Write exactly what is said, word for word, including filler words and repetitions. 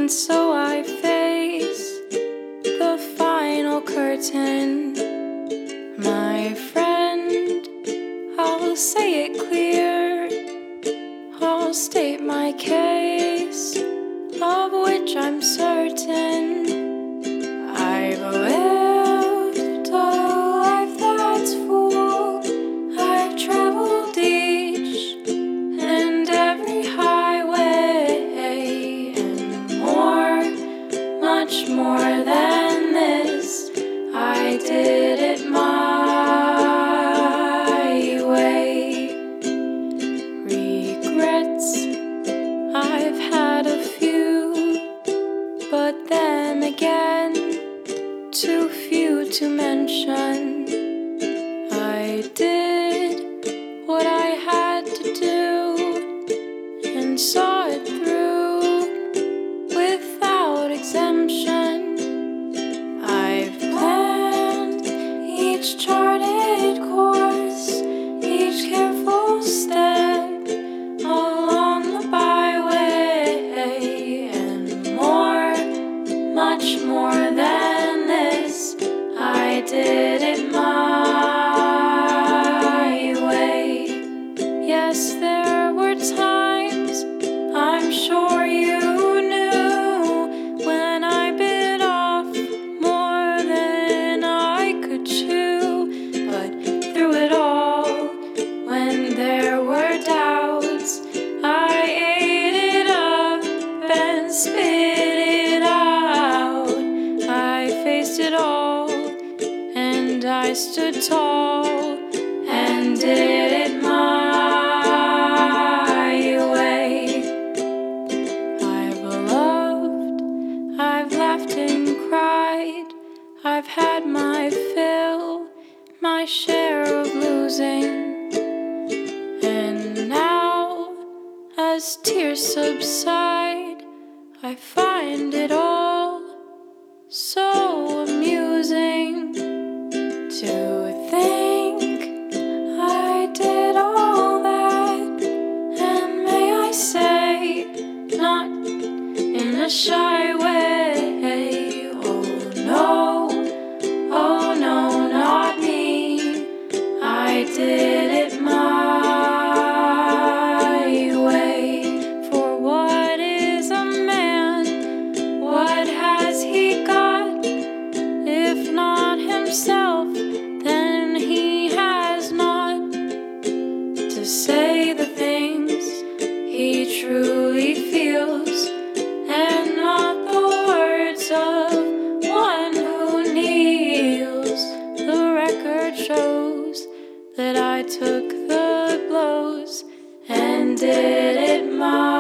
And so I face the final curtain. My friend, I'll say it clear. I'll state my case, of which I'm certain. I've lived a life that's full. I've traveled each and every highway, and more, much more than this. I did it my way. Regrets, I've had a few, but then again, too few to mention. I did what I had to do and saw it through without exemption. I've planned each charted course, each careful step along the byway, and more, much more than this. I did it my way. Yes, there were times, I'm sure you knew, when I bit off more than I could chew. But through it all, when there were doubts, I ate it up and spit it out. I faced it all, and I stood tall and did it my way. I've loved, I've laughed and cried, I've had my fill, my share of losing. And now, as tears subside, I find it all so amusing to think I did all that, and may I say, not in a shy way. Oh no, oh no, not me. I did it my way. For what is a man? What has he got? If not himself, then he has not to say the things he truly feels, and not the words of one who kneels. The record shows that I took the blows and did it my